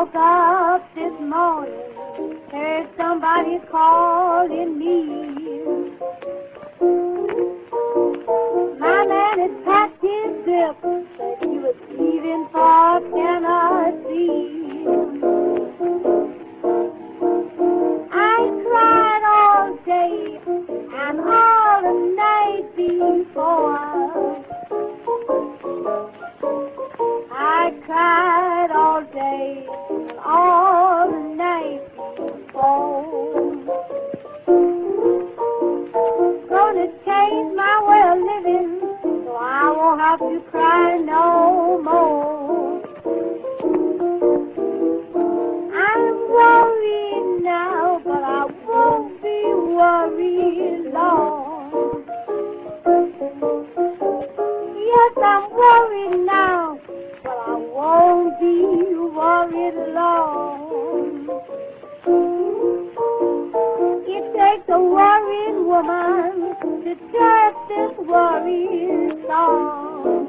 woke up this morning, heard somebody calling me. My man had packed his grip, said he was leaving for Tennessee. I cried all day and all the night before. I cried all day and all the night before. Gonna change my way of living so I won't have to cry no more. I'm worried now, but I won't be worried long. Yes, I'm worried now, but I won't be worried long. It takes a worried woman to chant this worried song.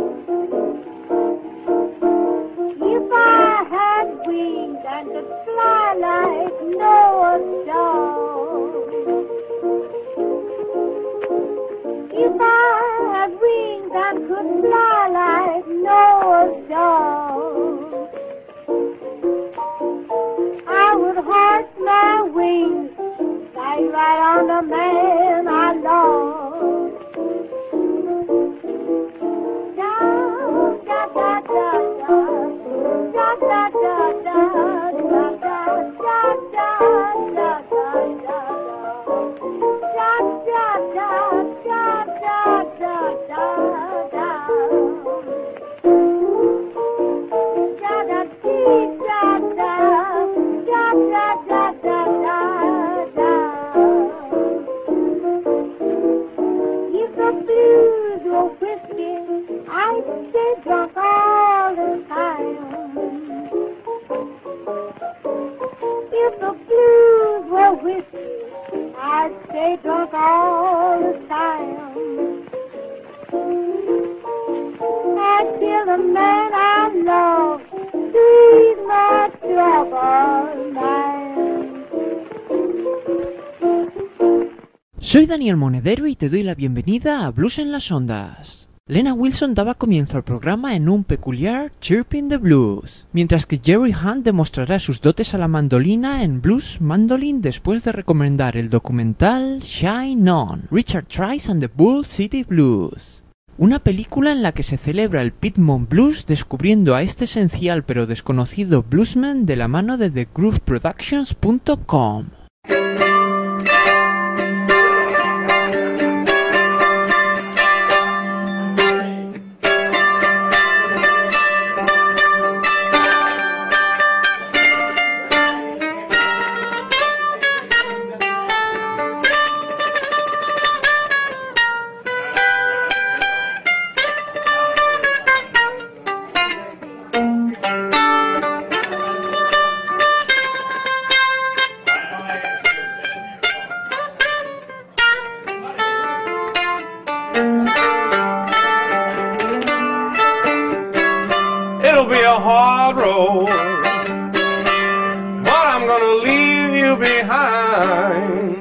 If I had wings and could fly like Noah's dove, if I had wings and could fly like Noah's dove, I would horse my wings, fly right on the man I love. Da da da da da da da da da da da da da da da. If the blues were whiskey, I'd stay drunk all the time. If the blues were whiskey, I'd stay drunk all the time. Until the man I love sees my troubled mind. Soy Daniel Monedero y te doy la bienvenida a Blues en las Ondas. Lena Wilson daba comienzo al programa en un peculiar Chirping the Blues, mientras que Jerry Hunt demostrará sus dotes a la mandolina en Blues Mandolin después de recomendar el documental Shine On, Richard Trice and the Bull City Blues. Una película en la que se celebra el Piedmont Blues descubriendo a este esencial pero desconocido bluesman de la mano de TheGrooveProductions.com. It'll be a hard road, but I'm gonna leave you behind.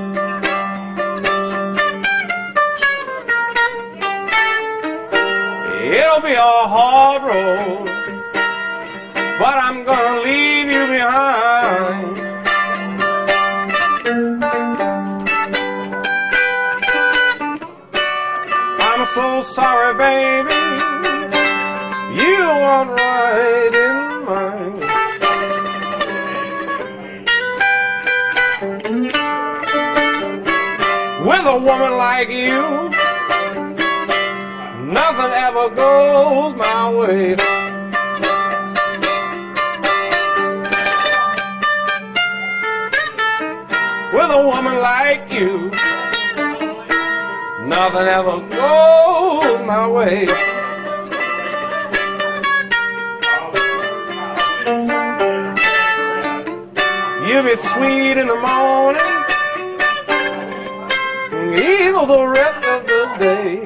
It'll be a hard road, but I'm gonna leave you behind. I'm so sorry, baby, you weren't right in mind. With a woman like you, nothing ever goes my way. With a woman like you, nothing ever goes my way. You'll be sweet in the morning, evil the rest of the day.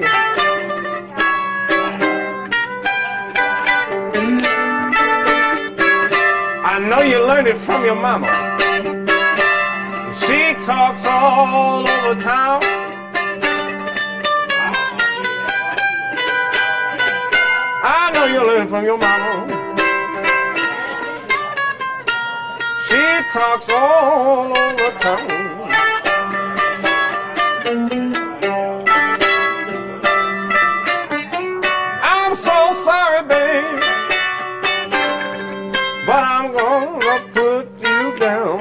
you learned it from your mama. She talks all over town. I know you learned it from your mama. She talks all over town. I'm so sorry, babe, but I'm gonna put you down.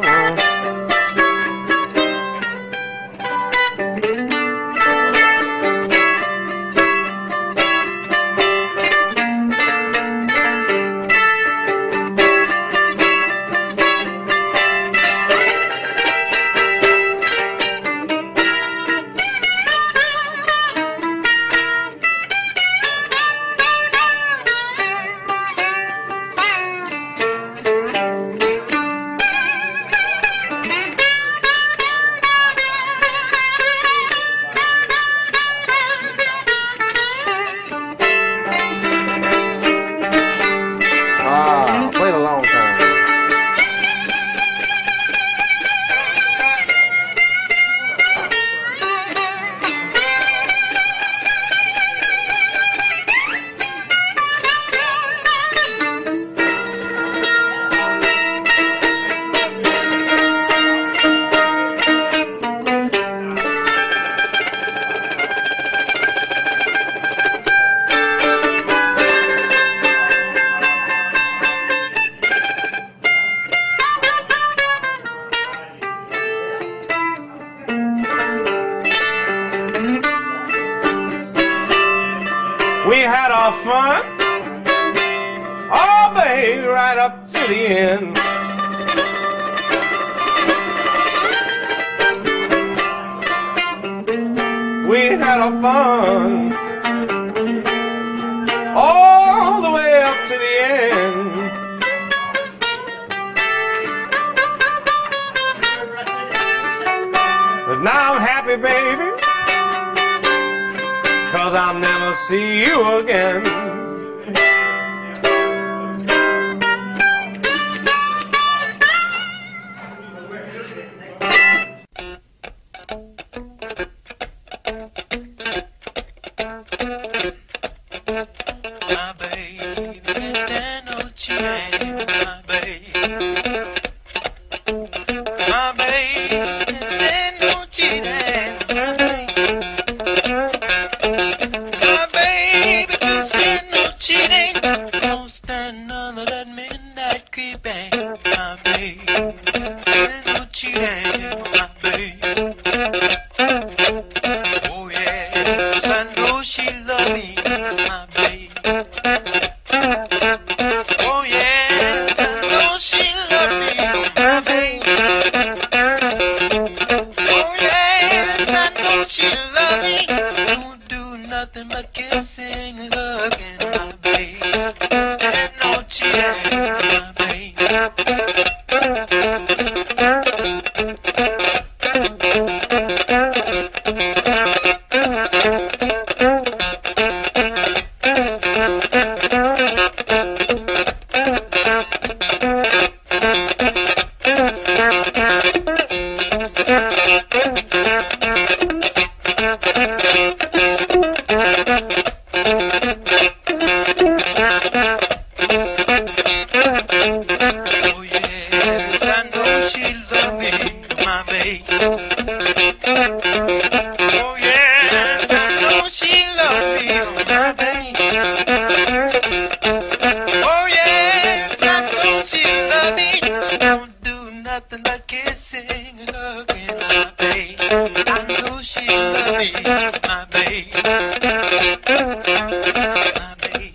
Played a long time. We had our fun, oh baby, right up to the end. We had our fun all the way up to the end. But now I'm happy, baby, 'cause I'll never see you again. My baby can't stand no cheating, my baby. My baby can't stand no cheating, my baby. My baby can't stand no cheating, don't stand none of that midnight creeping, my baby. There's no cheating, my baby. Oh yes, I know she love me, my baby. Oh yes, I know she love me, my baby. Oh yes, I know she love me. Don't do nothing but kissing and hugging, my baby. Stand no cheating, my baby. Oh yes, I know she love me, my baby. Oh yes, I know she love me, my baby. Oh yes, I know she love me. Don't do nothing but kissing and hugging, my baby. I know she love me, my baby. My baby.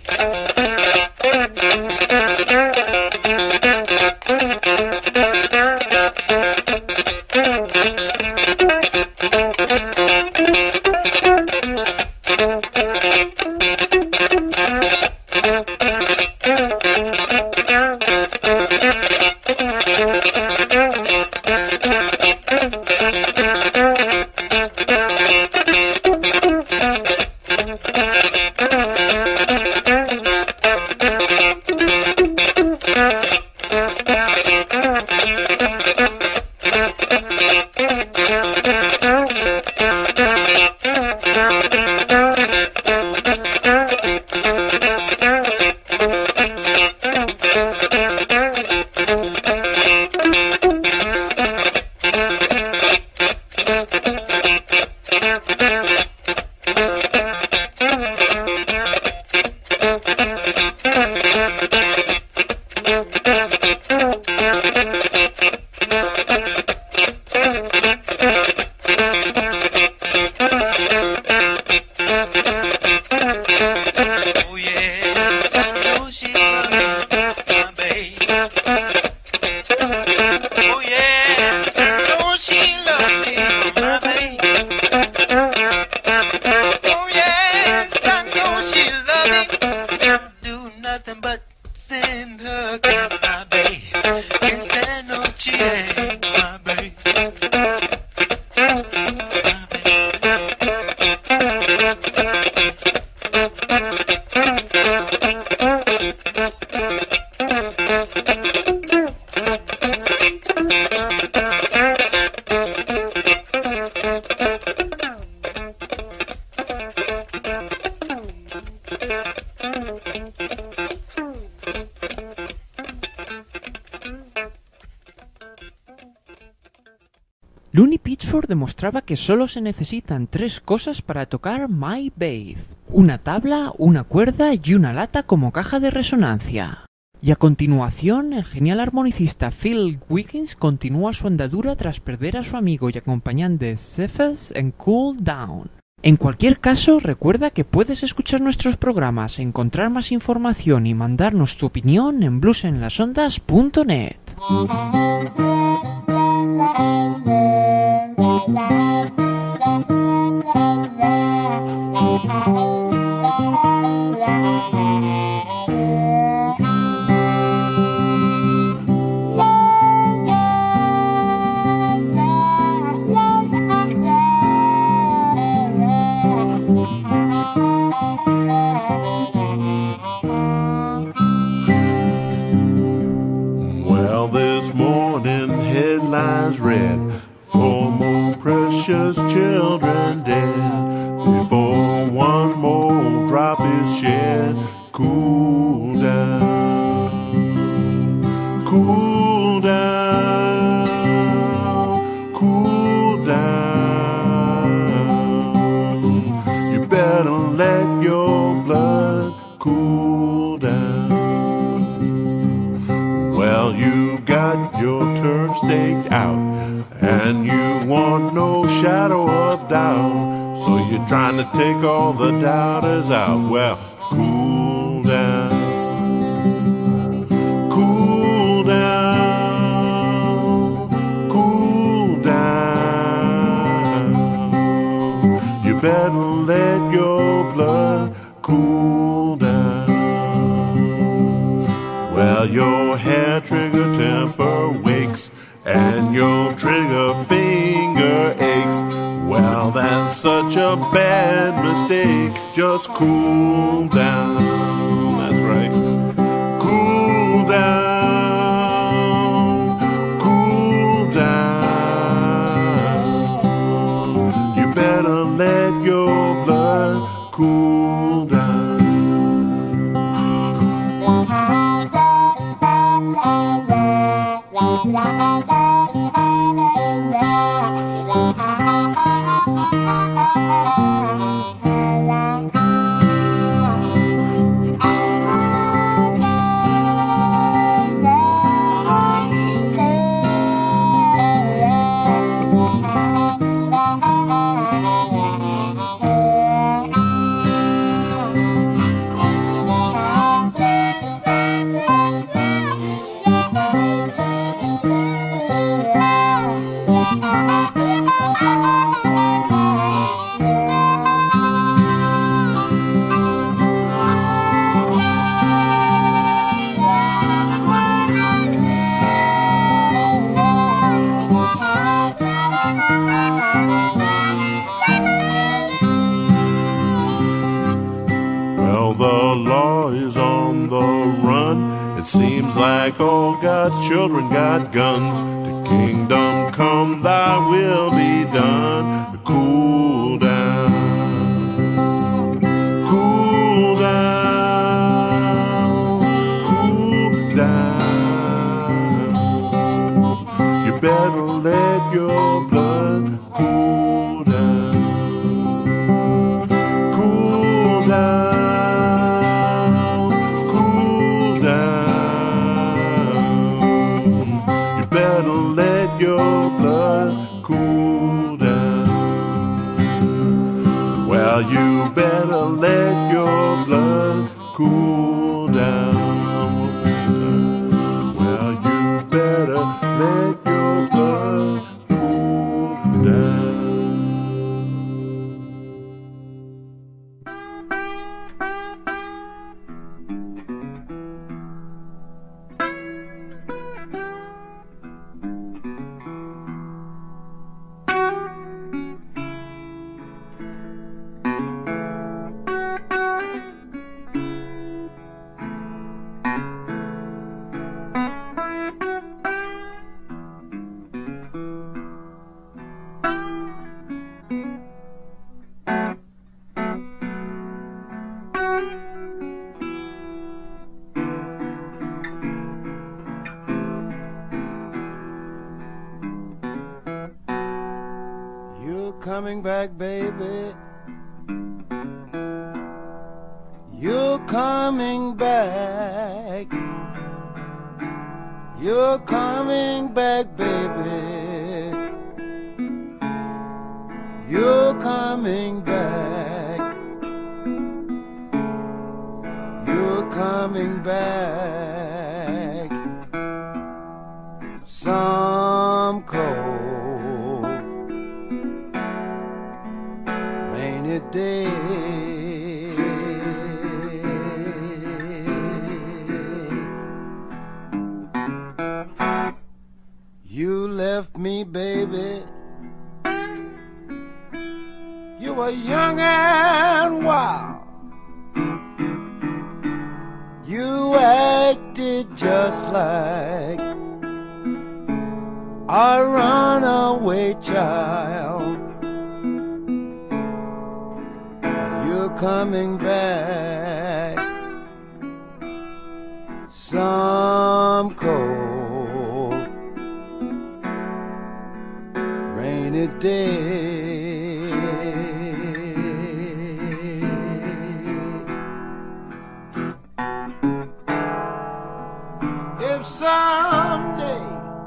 nothing but sin her, my babe. Can't stand no cheating, my babe. Looney Pitchford demostraba que solo se necesitan 3 cosas para tocar My Babe: una tabla, una cuerda y una lata como caja de resonancia. Y a continuación, el genial armonicista Phil Wiggins continúa su andadura tras perder a su amigo y acompañante Cephas en Cool Down. En cualquier caso, recuerda que puedes escuchar nuestros programas, encontrar más información y mandarnos tu opinión en bluesenlasondas.net. Well, this morning headlines read, 4 more precious children dead before one more drop is shed. Cool down, cool down, cool down. You better let your blood cool down. Well, you've got your turf staked out, and you want no shadow of doubt, so you're trying to take all the doubters out. Well, cool down, cool down, cool down. You better let your blood cool down. Well, your hair trigger temper wakes, and your trigger finger aches. Well, that's such a bad mistake. Just cool down. That's right. Cool down. Cool down. You better let your blood cool down. Well, the law is on the run. It seems like all God's children got guns. To kingdom come, thy will be done. Cool down, cool down, cool down. You better let your blood cool down, cool down, cool down. You better let your blood cool down. coming back, baby. You're coming back. You're coming back, baby. You're coming back. You're coming back. Some cold rainy day. You left me, baby. You were young and wild. You acted just like a runaway child. But you're coming back. Some cold rainy day. If someday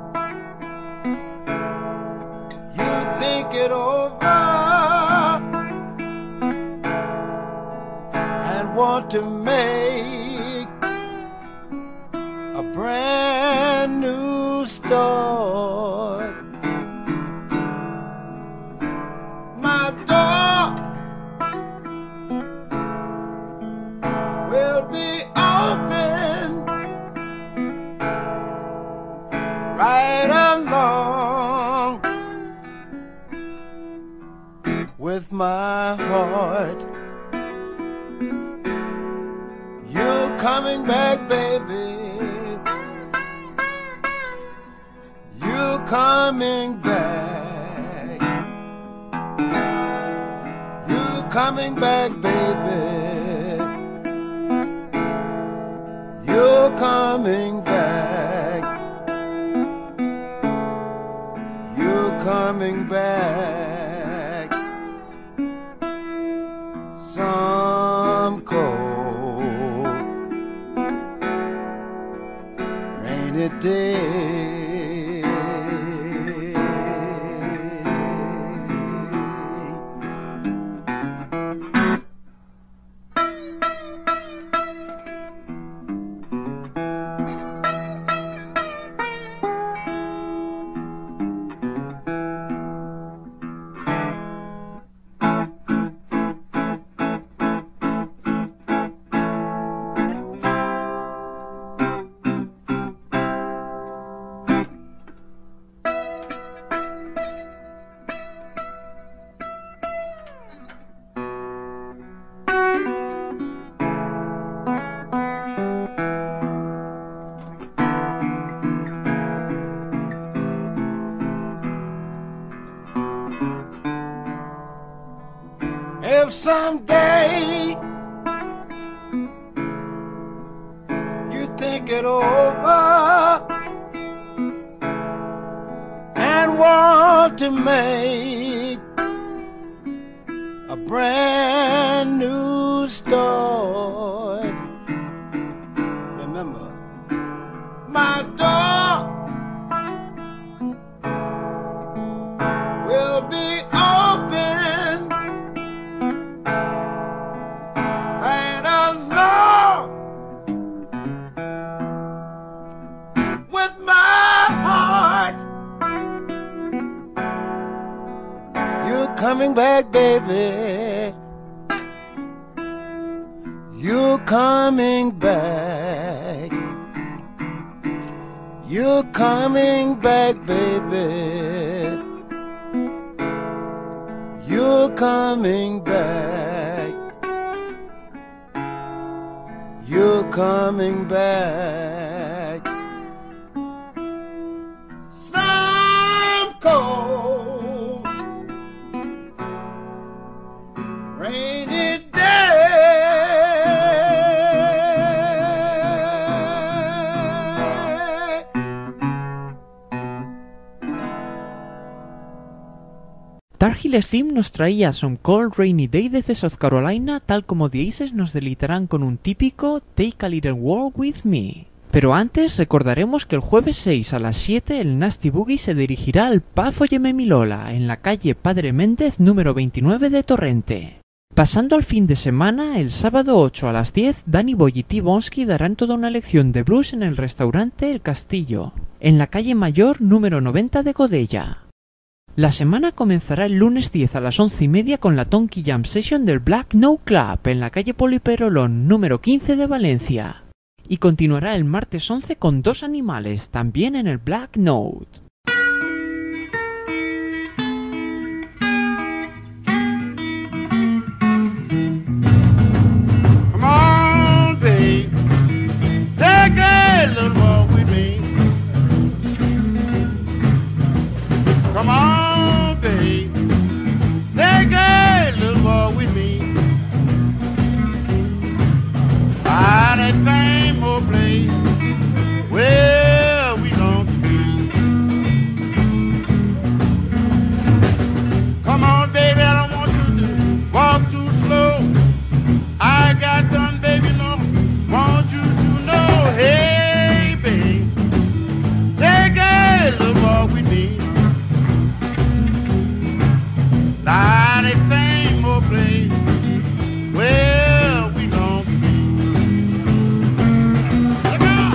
you think it over and want to make a brand new start, my door will be open right along with my heart. You're coming back, baby. You're coming back. You're coming back, baby. You're coming back. You're coming back. Some cold rainy day. If someday you think it over and want to make a brand new start, remember, my door will be open right along with my heart. You're coming back, baby. You're coming back. You're coming back, baby. You're coming back. You're coming back. Some cold rainy day. Fatboy Slim nos traía Some Cold Rainy Day desde South Carolina, tal como The Aces nos delicitarán con un típico Take a Little Walk With Me. Pero antes recordaremos que el jueves 6 a las 7 el Nasty Boogie se dirigirá al Pub Óyeme Mi Lola, en la calle Padre Méndez número 29 de Torrente. Pasando al fin de semana, el sábado 8 a las 10, Danny Boy y T-Bonsky darán toda una lección de blues en el restaurante El Castillo, en la calle Mayor número 90 de Godella. La semana comenzará el lunes 10 a las 11:30 con la Tonky Jam Session del Black Note Club, en la calle Poliperolón número 15 de Valencia. Y continuará el martes 11 con Dos Animales, también en el Black Note. Come on, babe, take a little walk with me. Come on, babe, take a little walk with me. By that same old place where we long to be. Come on, baby, I don't want you to walk too slow. I got done, baby, no, want you to know. Hey, babe, take a little walk with me. By that same old place where we long to be. Look out!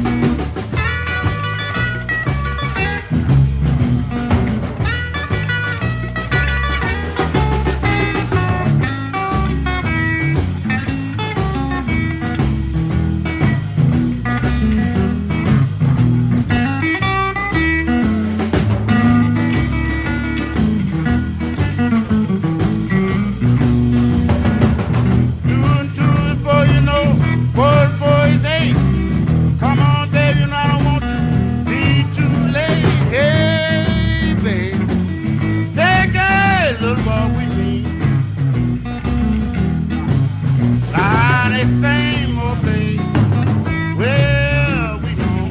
Doing two before you know, four before is eight. Come on, baby, and I don't want to be too late. Hey, babe, take a little walk with me. Down that same old place where we gon'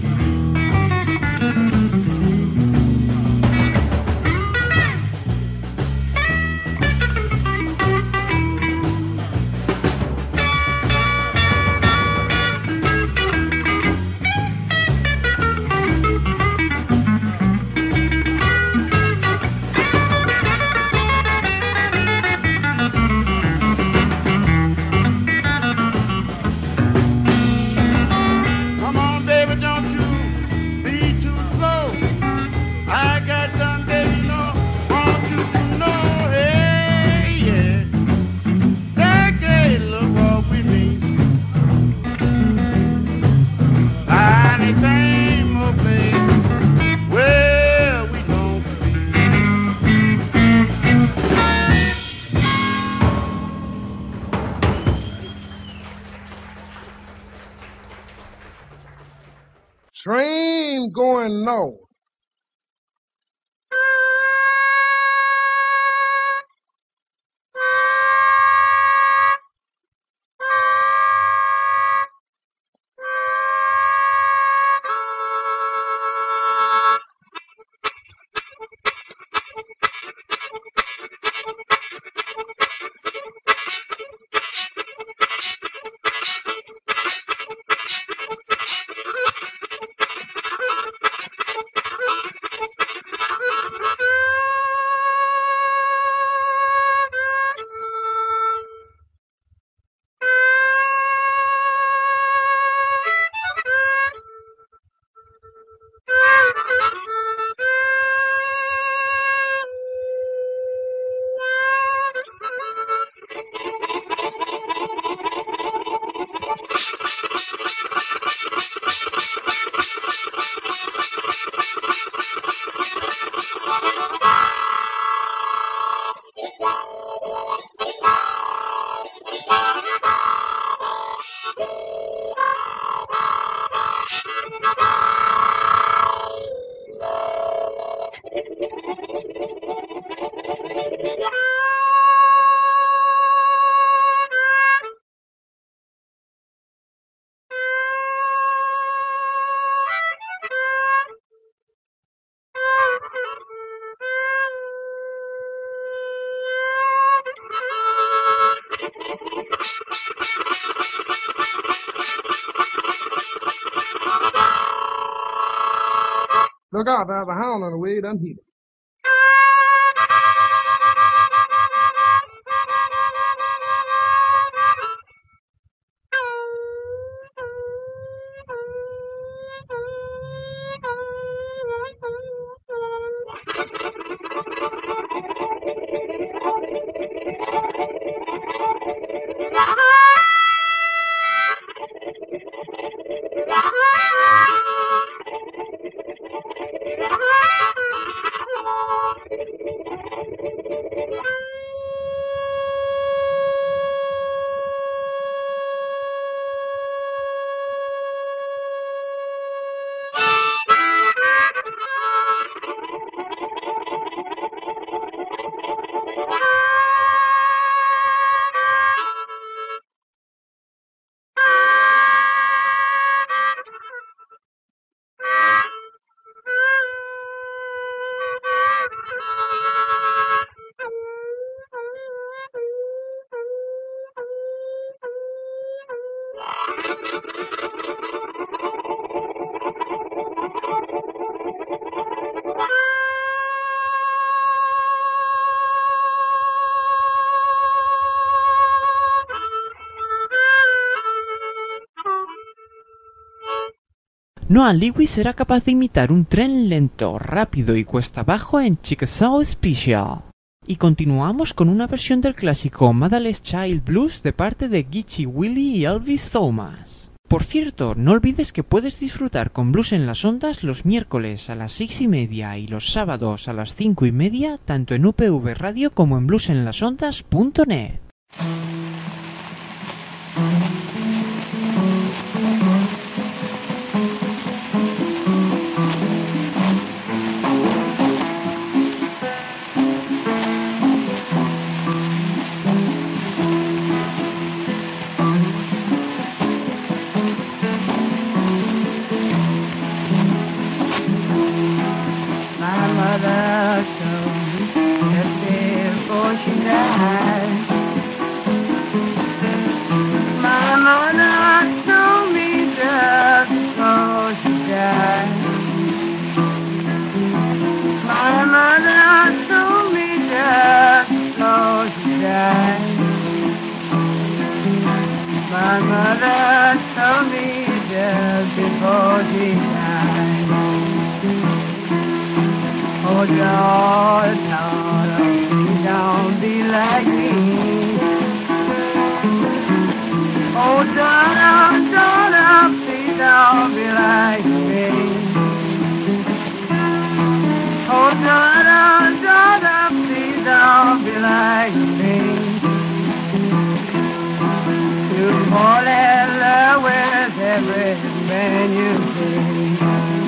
Come on, baby, don't you be too slow. I got done, baby, no, want you to know. Hey, yeah, take a little walk with me. By the same old place where we gon' Train going north. Look out, there's a hound on the way, don't heed it. Noah Lewis era capaz de imitar un tren lento, rápido y cuesta abajo en Chickasaw Special. Y continuamos con una versión del clásico Motherless Child Blues de parte de Geechee Willie y Elvis Thomas. Por cierto, no olvides que puedes disfrutar con Blues en las Ondas los miércoles a las 6:30 y los sábados a las 5:30, tanto en UPV Radio como en bluesenlasondas.net. My mother told me just before she died. Oh, Lord, Lord, don't be like me. Oh, daughter, daughter, please don't be like me. Oh, daughter, daughter, please don't be like me. You fall in love with every man you see.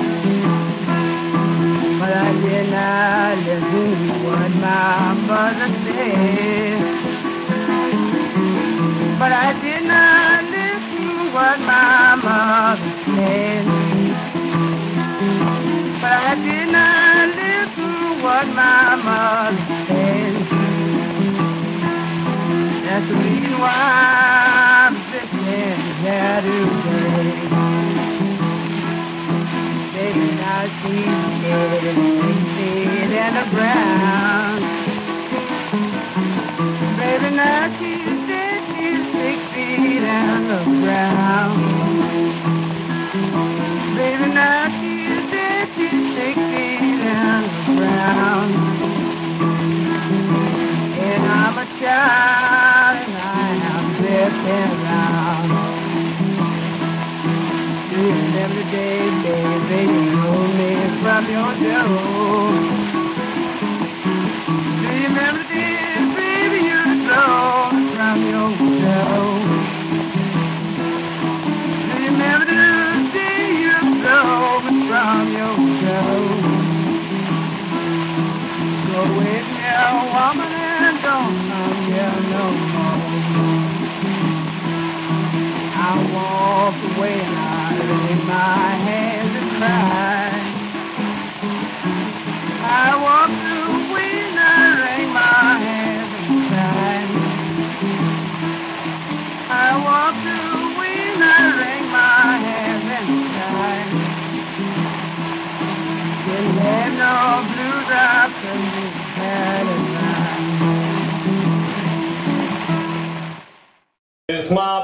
But I did not listen to what my mother said. But I did not listen to what my mother said. But I did not listen to what my mother said. That's the reason why I'm sitting here today. Baby, now she's dead in the ground. Baby, now she's dead, she's 6 feet in the ground. Baby, now she's dead, she's 6 feet in the ground. And I'm a child and I am drifting around. Do you remember the day, baby, you drove me from your door? Do you remember the day, baby, you drove me from your door? Do you remember the day you drove me from your door? Go with me, woman, and don't come here no more. I walk away and I lay my hands and cry. I walk away and I lay my hands and cry. I walk away and I lay my hands and cry. Then no blues up in this Cadillac. It's my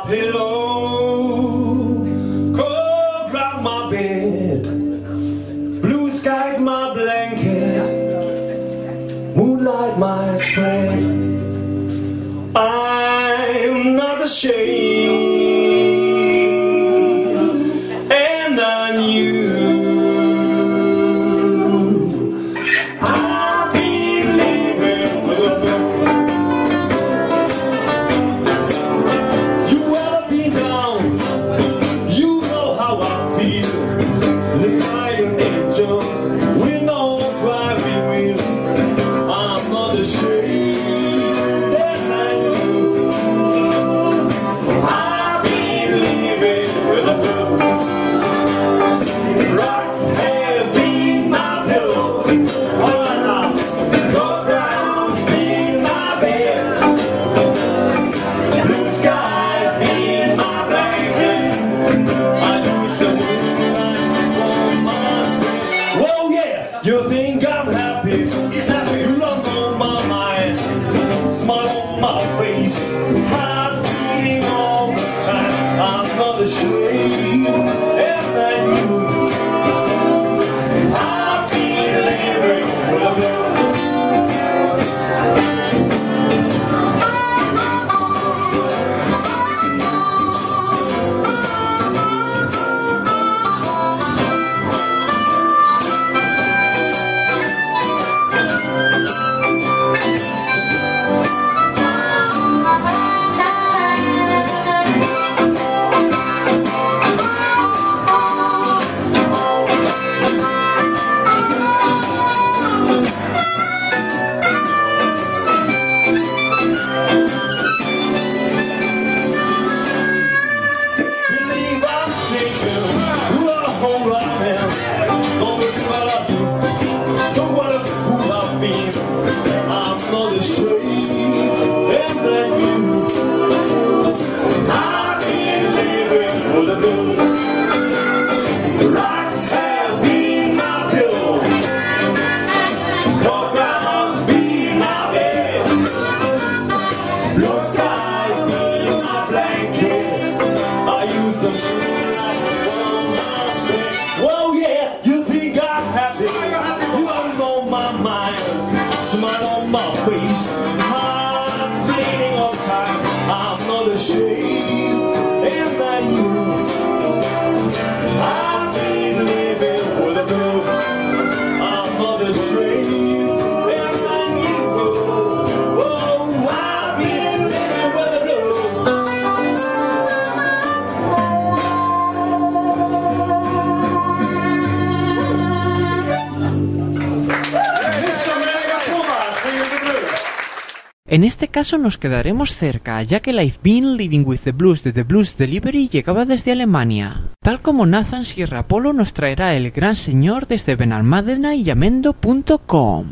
pillow, cold round my bed, blue skies my blanket, moonlight my spread. I'm not ashamed, and I knew I've been living with a blues. You ever been down? You know how I feel. The fire angel with no driving wheel. I'm not ashamed, and I knew I've been living with a blues. Rocks have been my pillow. Gold ground's been my bed. Blue skies been my blanket. I use the moonlight for my friend. Whoa, yeah, you think I'm happy? He's happy. You run on my mind, smile on my face, heart beating all the time. I'm not ashamed, and I knew I've been living with a blues. Believe I'm shaking, run home right now. Don't look what I do, don't what a fool I've been. I'm not ashamed, and I knew I've been living for the blues. Rocks have been my pillow, cold ground's been my bed, blue skies been my blanket. I use the moonlight for my friend. Whoa, yeah, you think I'm happy? You don't know my mind. Smile on my face, heart beating all time. I'm not ashamed, and I knew I've been living with the blues. I'm not ashamed, and I knew I've been living with the blues. En este caso nos quedaremos cerca, ya que I've Been Living with the Blues de The Blues Delivery llegaba desde Alemania. Tal como Nathan Sierra Polo nos traerá el gran señor desde Benalmádena y Yamendo.com.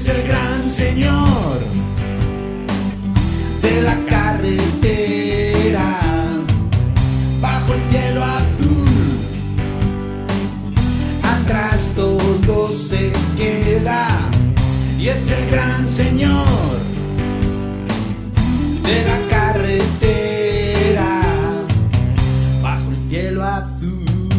es el gran señor de la carretera, bajo el cielo azul, atrás todo se queda, y es el gran señor de la carretera, bajo el cielo azul.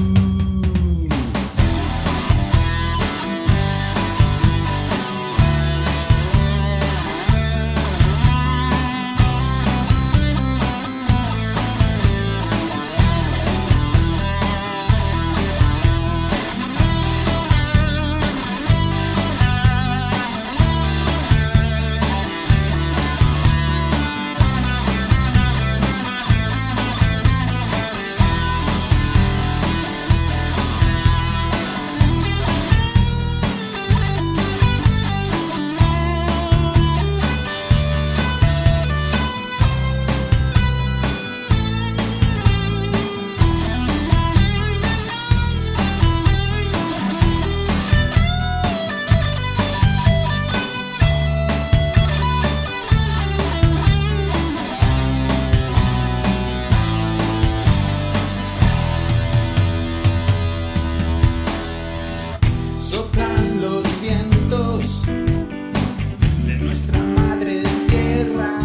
Soplan los vientos de nuestra madre tierra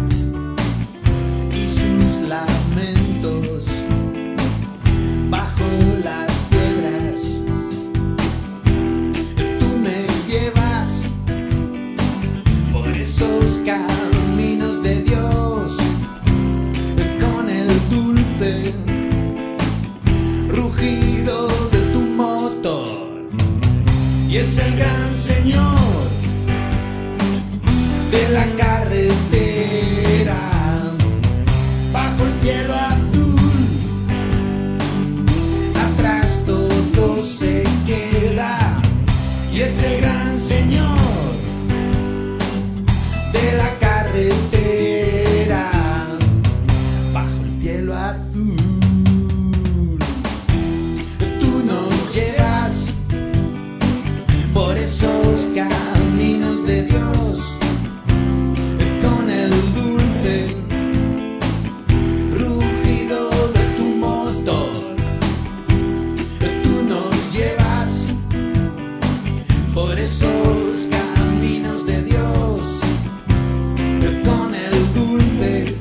y sus lamentos bajo las piedras. Tú me llevas por esos caminos de Dios con el dulce rugido de tu motor. Y es el gran señor de la carretera, bajo el cielo azul, atrás todo se queda. Y es el gran señor de la carretera, bajo el cielo azul. Tú nos llevas por esos caminos de Dios con el dulce rugido de tu motor. Tú nos llevas por esos caminos de Dios con el dulce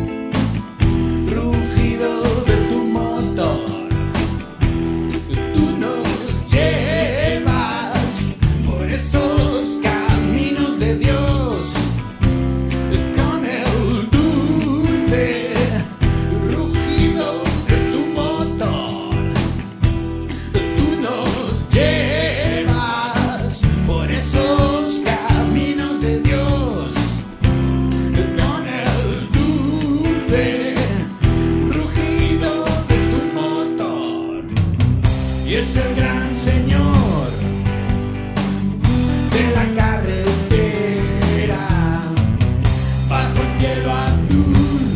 rugido de tu motor. Tú nos llevas por esos caminos de Dios con el dulce rugido de tu motor. Tú nos llevas por esos caminos de Dios con el dulce rugido de tu motor. Y es el gran señor de la carretera, bajo el cielo azul,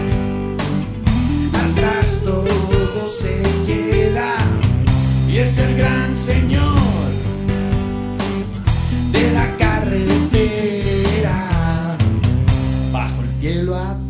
atrás todo se queda. Y es el gran señor de la carretera, bajo el cielo azul.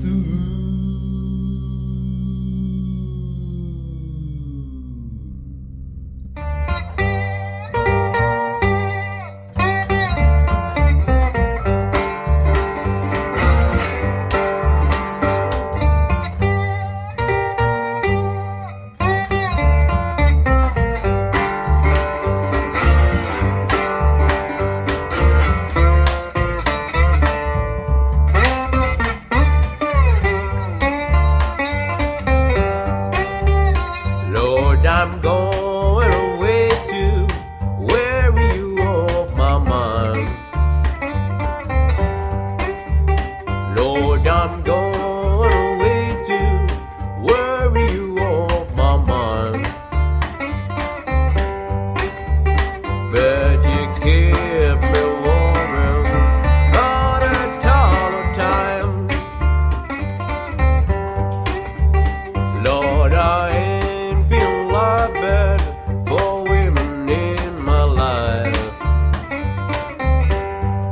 Lord, I'm going away to where you off my mind. Lord, I'm going away to where you off my mind. But you keep me warm all the time. Lord, I ain't been like bad for women in my life.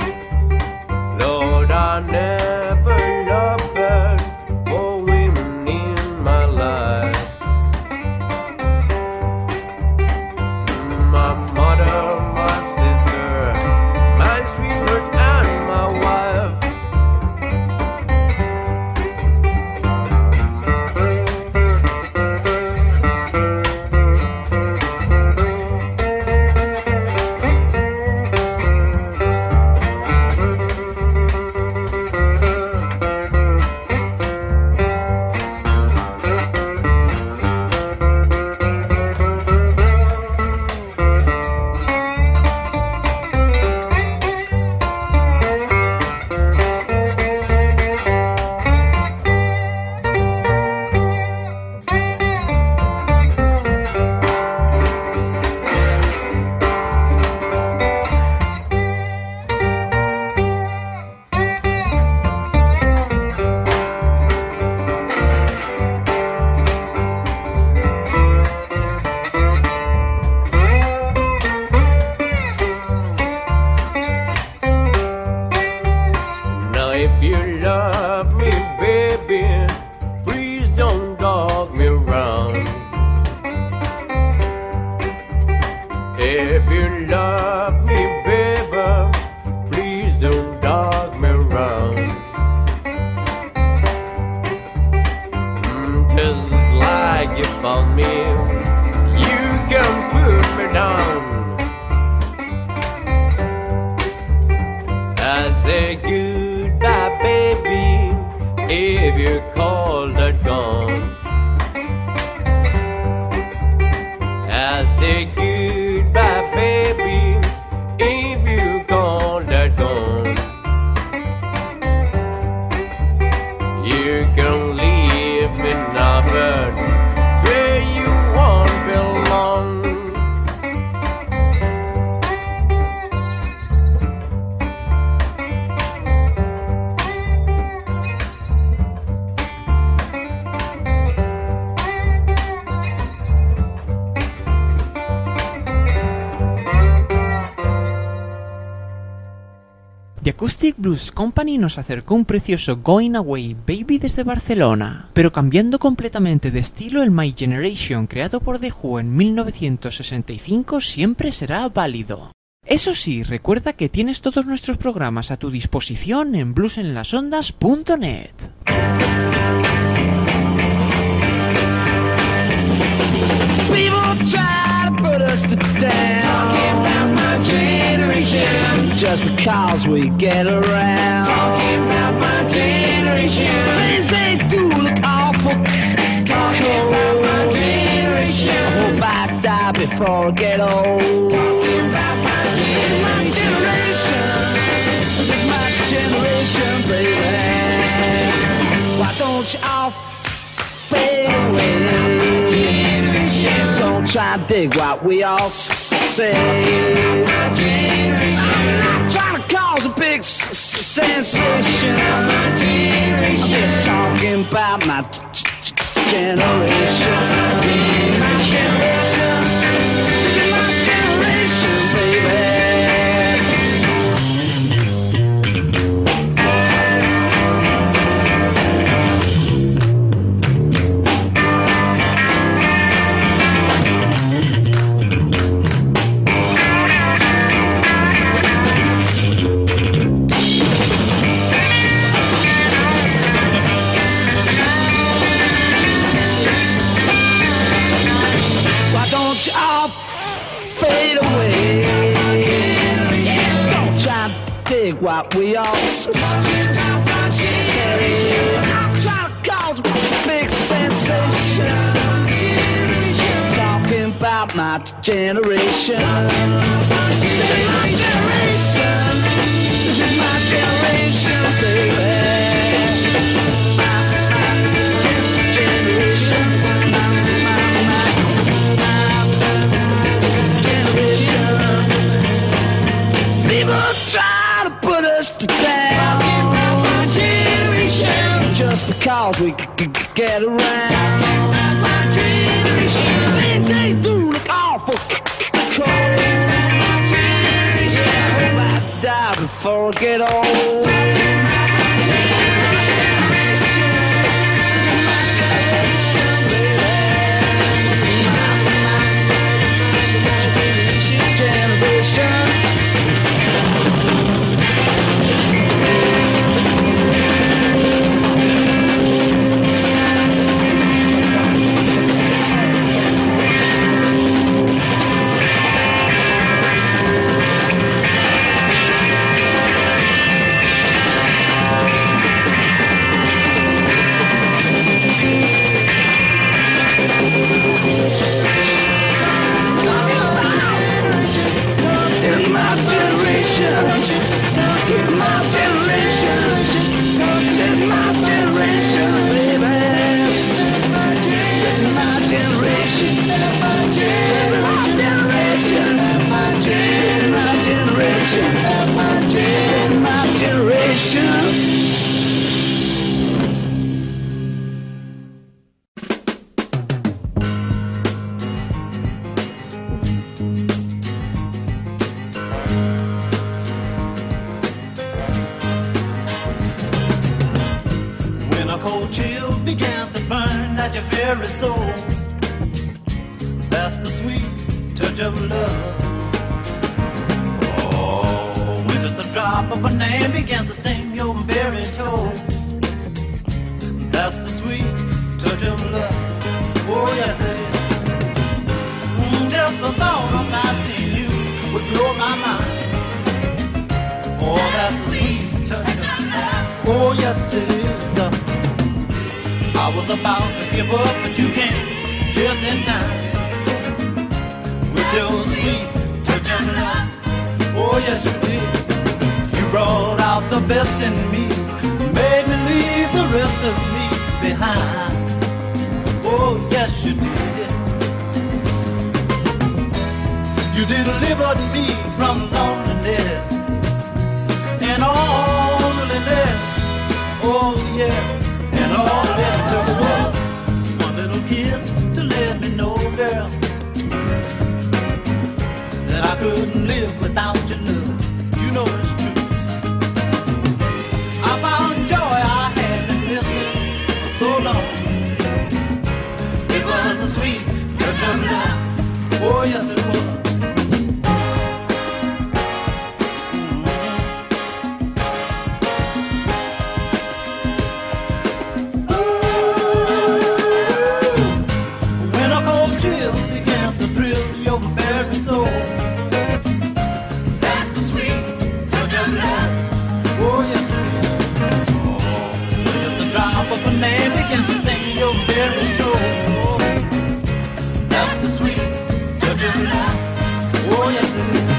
If you love me, baby, please don't dog me around. Just like you found me, you can put me down. I say goodbye, baby, if you call that gone. I say goodbye, baby, if you call that gone. You can leave me now, but where you won't belong. The Acoustic Blues Company nos acercó un precioso Going Away Baby desde Barcelona, pero cambiando completamente de estilo, el My Generation creado por The Who en 1965 siempre será válido. Eso sí, recuerda que tienes todos nuestros programas a tu disposición en bluesenlasondas.net. People try to put us to down, talking about my generation, just because we get around. Talking about my generation, things they do look awful. Talking about my generation, I hope I die before I get old. Talking about my generation, this is my generation, baby. Why don't you all fade away? Don't try to dig what we all say. I'm not trying to cause a big sensation. I'm just talking about my generation. My generation, my generation, baby. All fade away. Don't try to dig what we all say. I'm trying to cause a big sensation. Just talking about my generation. This is my generation. This is my generation, baby. My generation. People try to put us to down, talking about my generation, just because we get around. My generation, things they do look awful cold. My generation, I hope I die before I get old. Very soul, that's the sweet touch of love. of a name begins to sting your very toe. That's the sweet touch of love. Oh yes it is. Just the thought of not seeing you would blow my mind. Oh, that's the sweet touch of love. Oh yes it is. I was about to give up, but you came just in time with your sweet touch of love. Oh yes you did. You brought out the best in me, made me leave the rest of me behind. Oh yes you did. You delivered me from loneliness and all loneliness. Oh yes, and all that took was one little kiss to let me know, girl, that I couldn't live without your love. You know it's true. I found joy I had been missing for so long. It was the sweet touch of love. Oh yes it was. When a cold chill begins to thrill your very soul, that's the sweet touch of love. Oh yes it is. Just a drop of a name begins to sting your very soul. That's the sweet touch of love. Oh yes it is.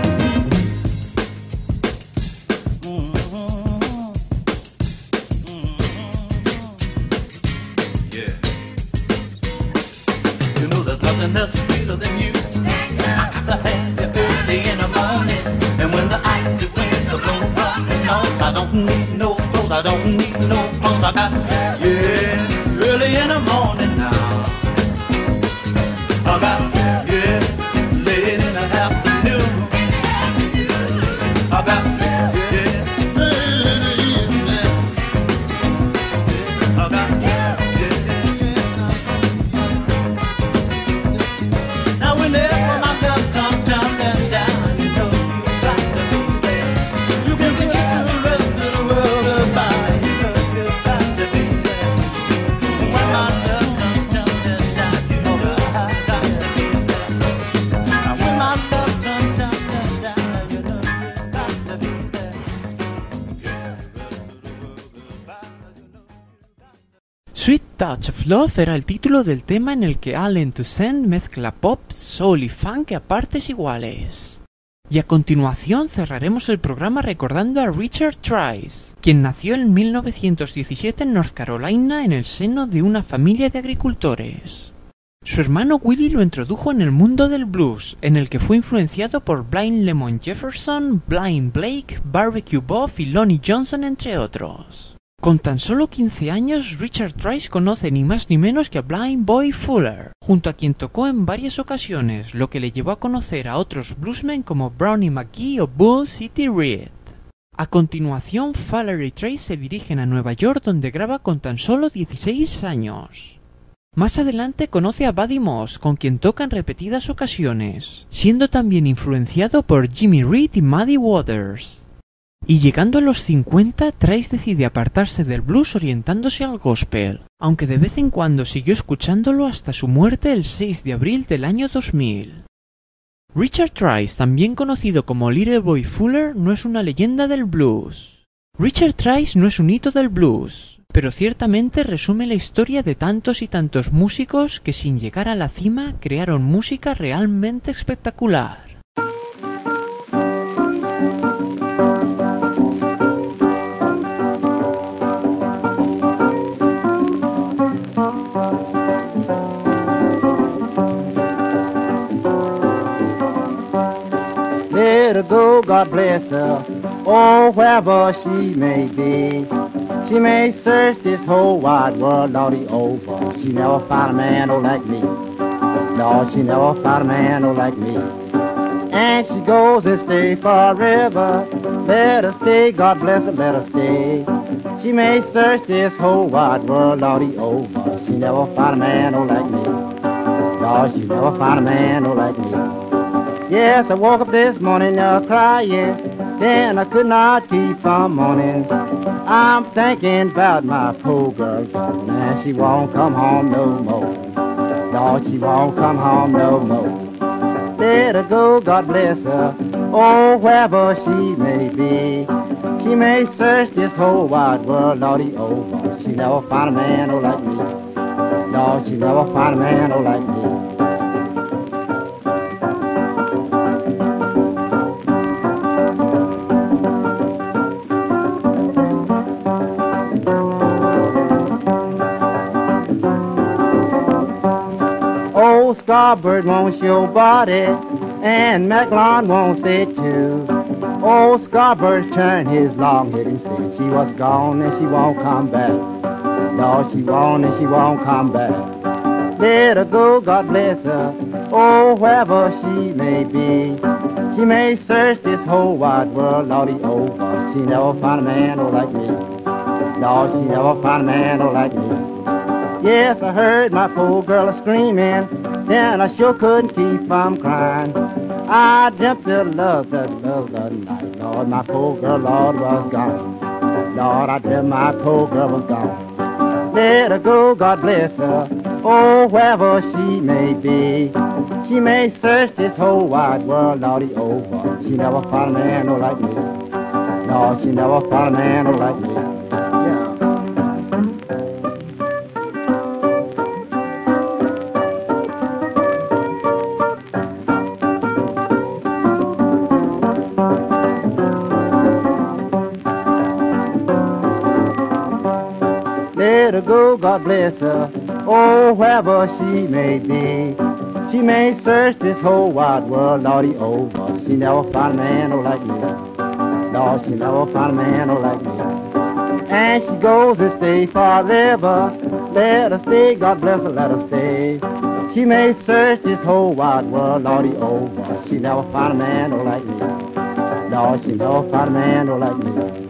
Yeah. You know there's nothing that's sweeter than you. I have you early in the morning, and when the icy winds are blowing rough and on, I don't need no clothes, I don't need no clothes. I got yeah, early in the morning now. I got yeah, late in the afternoon. I got yeah, late in the evening. I got yeah. Now whenever my love comes jumping down, you know you got to be there. You can kiss the rest of the world goodbye. You know you got to be there. When my love comes jumping down, you know I got to be there. Now when my love comes jumping down, you know you got to be there. Sweet Touch of Love era el título del tema en el que Allen Toussaint mezcla pop, soul y funk a partes iguales. Y a continuación cerraremos el programa recordando a Richard Trice, quien nació en 1917 en North Carolina en el seno de una familia de agricultores. Su hermano Willie lo introdujo en el mundo del blues, en el que fue influenciado por Blind Lemon Jefferson, Blind Blake, Barbecue Bob y Lonnie Johnson, entre otros. Con tan solo 15 años, Richard Trice conoce ni más ni menos que a Blind Boy Fuller, junto a quien tocó en varias ocasiones, lo que le llevó a conocer a otros bluesmen como Brownie McGhee o Bull City Reed. A continuación, Fuller y Trice se dirigen a Nueva York, donde graba con tan solo 16 años. Más adelante conoce a Buddy Moss, con quien toca en repetidas ocasiones, siendo también influenciado por Jimmy Reed y Muddy Waters. Y llegando a los 50, Trice decide apartarse del blues orientándose al gospel, aunque de vez en cuando siguió escuchándolo hasta su muerte el 6 de abril del año 2000. Richard Trice, también conocido como Little Boy Fuller, no es una leyenda del blues. Richard Trice no es un hito del blues, pero ciertamente resume la historia de tantos y tantos músicos que sin llegar a la cima crearon música realmente espectacular. Let her go, God bless her, oh, wherever she may be. She may search this whole wide world, Lordy, over. She never found a man, oh, like me. No, she never found a man, oh, like me. And she goes and stay forever. Let her stay, God bless her, let her stay. She may search this whole wide world, Lordy, over. She never found a man, oh, like me. No, she never found a man, oh, like me. Yes, I woke up this morning crying. then I could not keep from moaning. I'm thinking about my poor girl gone, and she won't come home no more. Lord, she won't come home no more. Let her go, God bless her, oh, wherever she may be. She may search this whole wide world, Lordy, over. She never find a man oh like me. Lord, she never find a man oh like me. Old Scarbird won't show body, and Macklon won't say too. Old Scarbird turned his long head and said she was gone and she won't come back. No, she won't and she won't come back. Let her go, God bless her, oh, wherever she may be. She may search this whole wide world, Lordy, over. She never find a man oh like me. No, she never find a man oh like me. Yes, I heard my poor girl screaming, then I sure couldn't keep from crying. I dreamt of love the night, Lord, my poor girl, Lord, was gone. Lord, I dreamt my poor girl was gone. Let her go, God bless her, oh, wherever she may be. She may search this whole wide world, Lordy, over. She never found a man oh like me. No, she never found a man oh like me. Let her go, God bless her, oh, wherever she may be. She may search this whole wide world, Lordy, over. She never found a man oh like me. Lord, she never found a man oh like me. And she goes and stay forever. Let her stay, God bless her, let her stay. She may search this whole wide world, Lordy, over. She never found a man oh like me. Lord, she never found a man oh like me.